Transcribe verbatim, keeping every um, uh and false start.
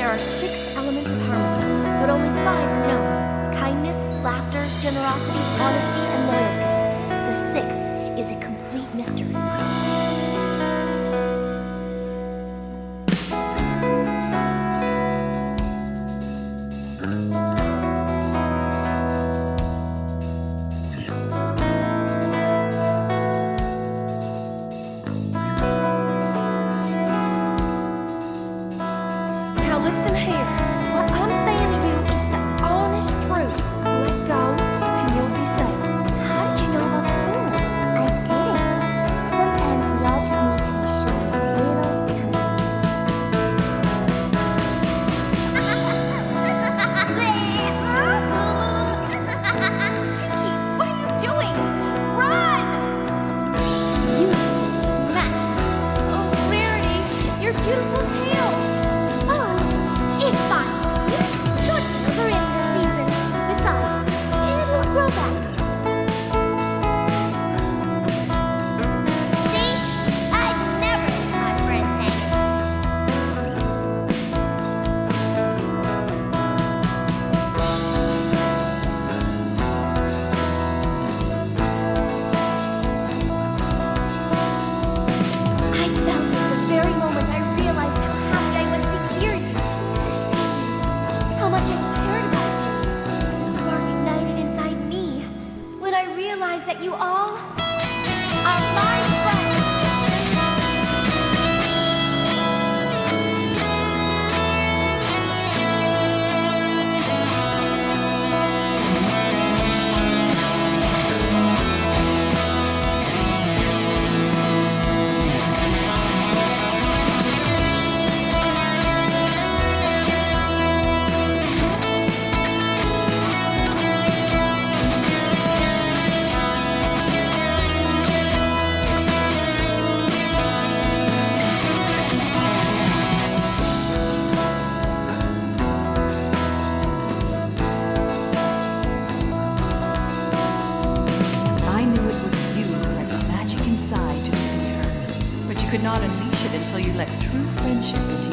There are six elements of harmony, but only five are known. Kindness, laughter, generosity, honesty, and loyalty. The sixth is a complete mystery. Now listen here. What I'm saying to you is the honest truth. Let go, and you'll be safe. How did you know about the food? I didn't. Sometimes we all just need to be shown a little Pinky, what are you doing? Run! You Matt. Oh, Rarity, your beautiful tail. Oh, it's fine. You should cover it this season. Besides, it'll grow back. See? I'd never leave my friends hanging. I felt it the very moment I realized how happy I was to hear you, to see you, how much I cared about you. The spark ignited inside me when I realized that you all are my friends. I knew it was you who had the magic inside to be her, but you could not unleash it until you let true friendship into